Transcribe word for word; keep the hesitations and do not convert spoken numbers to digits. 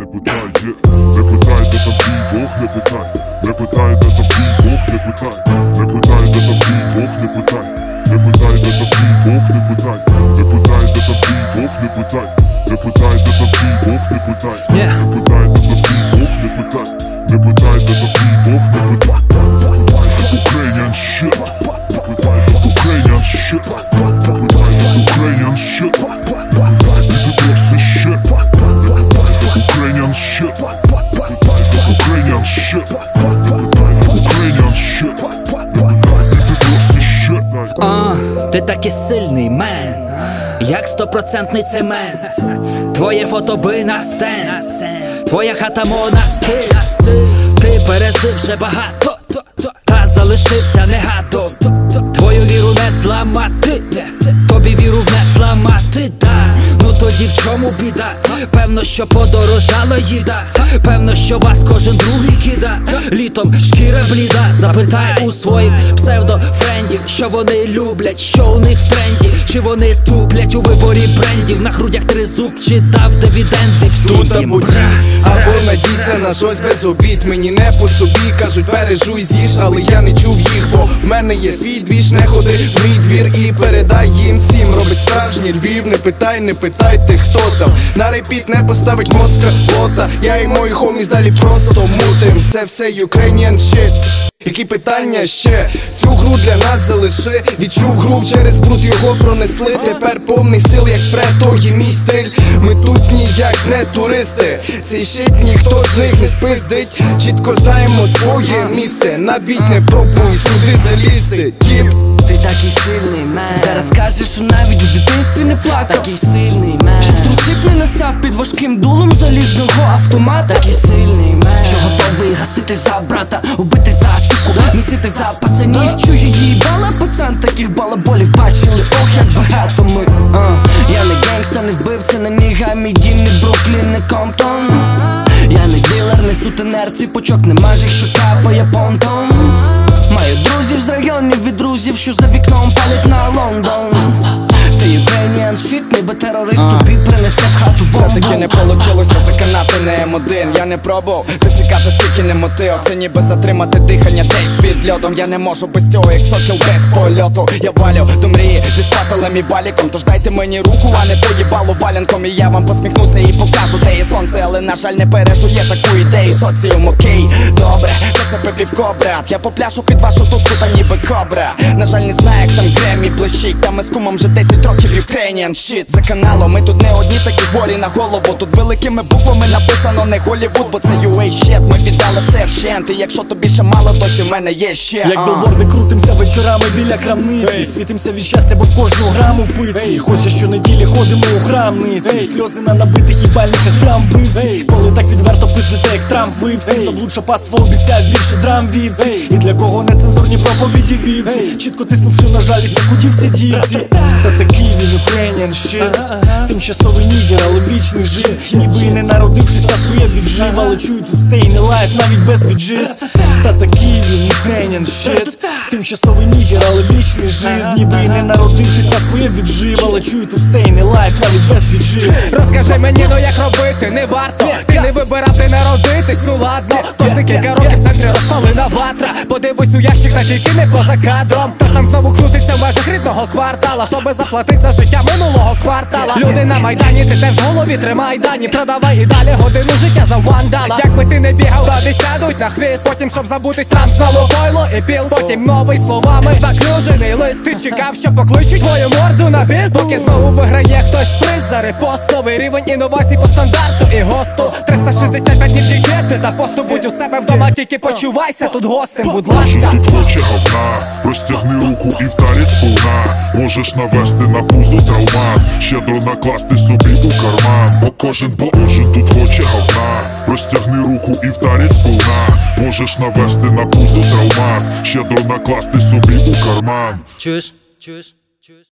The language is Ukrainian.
питай, є. Не питай, де там твій Бог, не питай. Не питай, де там твій Бог, не питай. Не питай, де там твій Бог, не питай. Не питай, де там твій Бог, не питай. Не питай, де там твій Бог, не питай. Не питай, де там твій Бог, не питай. Не питай, де там твій Бог, не питай. Не питай, де там твій Бог, не питай. Ukrainian shit. Ukrainian shit. Ukrainian shit. І ти просто shit. Ukrainian shit. Ukrainian shit. Ukrainian shit. І ти просто shit. А, ти такий сильний, мен, як стопроцентний цемент. Твоє фото би на стенд, твоя хата монастир. Ти пережив вже багато, та залишився негато. Твою віру не зламати, тобі віру не зламати, да. Ну тоді в чому біда? Певно, що подорожала їда. Певно, що вас кожен другий кида. Літом шкіра бліда. Запитай у своїх псевдофрендів, що вони люблять, що у них в тренді. Чи вони туплять у виборі брендів. На грудях тризуб, чи дав дивіденди. Тут або ті, або надійся на щось без обід. Мені не по собі, кажуть пережуй, з'їж, але я не чув їх, бо в мене є свій двіж. Не ходи в мій двір і передай їм всім. Робить справжній Львів, не питай, не питай ти хто там. На репіт не поставить мозка лота. Я і мої хоміс далі просто мутим. Це все Ukrainian shit. Які питання ще? Цю гру для нас залиши. Відчув гру, через бруд його пронесли. Тепер повний сил, як пре, то є мій стиль. Ми тут ніяк не туристи. Цей щит ніхто з них не спиздить. Чітко знаємо своє місце. Навіть не пробуй сюди залізти. Тіп. Ти такий сильний, мен. Зараз кажеш, що навіть в дитинстві не плакав. Такий сильний, мен. Що в трусик не настав під важким дулом залізного автомата. Такий сильний, мен. Що готовий гасити за брата, убити за суку, місити за пацанів. Чужі їбала, пацан, таких балаболів бачили, ох як багато ми. а. Я не гангста, не вбивця, не ніга, мій дім, не Бруклін, не Комптон. Я не дилер, не сутенер, ціпочок, не мажик, що капає понтом. Маю друзів з районів від друзів, що за вікном палять на Лондон. Це Ukrainian shit, ніби терорист тобі принесе в хату бомбу. Все-таки не получилося заканати не ем один. Я не пробував засікати, скільки не мотив. Це ніби затримати дихання десь під льодом. Я не можу без цього, як сокіл без польоту. Я валю до мрії зі шпателем і валіком. Тож дайте мені руку, а не поїбалу валянком. І я вам посміхнуся і покажу, де є сонце. Але на жаль не пережує таку ідею. Соціум окей, добре, це це пипівко, брат. Я попляшу під вашу тутку, та ніби кобра. На жаль не знаю, як там Гремі блищить. Та ми з кумом вже десять років Ukrainian shit. За каналом ми тут не одні такі волі на голову. Тут великими буквами написано не Голлівуд, бо це ю ей shit. Ми віддали все вщент. І якщо тобі ще мало, досі в мене є ще. Як білборди крутимся вечорами біля крамниці. Світимся від щастя, бо в кожну граму пиці. Хоче щонеділі ходимо у храмниці. Сльози на набитих їбальниках драм вбивці. Коли так відверто пиздите, як Трамп вивці. Заблудша паства обіцяють більше драм вівці. І для кого нецензурні проповіді вівці. Чітко тиснувши на жалість, як у дівці дівці. Та такий він Ukrainian shit. Тимчасовий нігер, але вічний жив. Ніби і не народившись, та своє віджив. Але чую тут staying alive, навіть без біджиз. Та такий він Ukrainian shit. Тимчасовий нігер, але вічний жив. Ніби і не народившись, та своє віджив. Але чую тут staying alive, навіть без біджиз. Розкажи мені, ну як робити, не варто. Ти не вибирав, ти народитись, ну ладно. Кожні кілька років в центрі розпалена ватра. Подивись у ящик, та тільки не поза кадром. Тож там знову крутиться в межах рідного квартала, щоби заплатити за життя минулого квартала. Люди на майдані, ти теж в голові тримай дані. Продавай і далі годину життя за вандала. Якби ти не бігав, тобі сядуть на хвіст. Потім, щоб забутись, там знову пойло і піл. Потім новий словами заклюжений лист. Ти чекав, що покличуть твою морду на біс. Поки знову виграє хтось приз за репост. Новий рівень інновацій по стандарту і госту. Триста шістдесят п'ять днів дієти та посту. Будь у себе вдома, тільки почувайся тут гостем, будь ласка. Тут хоче говна, простягни руку і вдарить сповна. Можеш навести на пузо травмат, щедро накласти собі у карман. Бо кожен, бо кожен тут хоче говна. Простягни руку і вдарить сповна. Можеш навести на пузо травмат, щедро накласти собі у карман. Чуєш? Чуєш? Чуєш?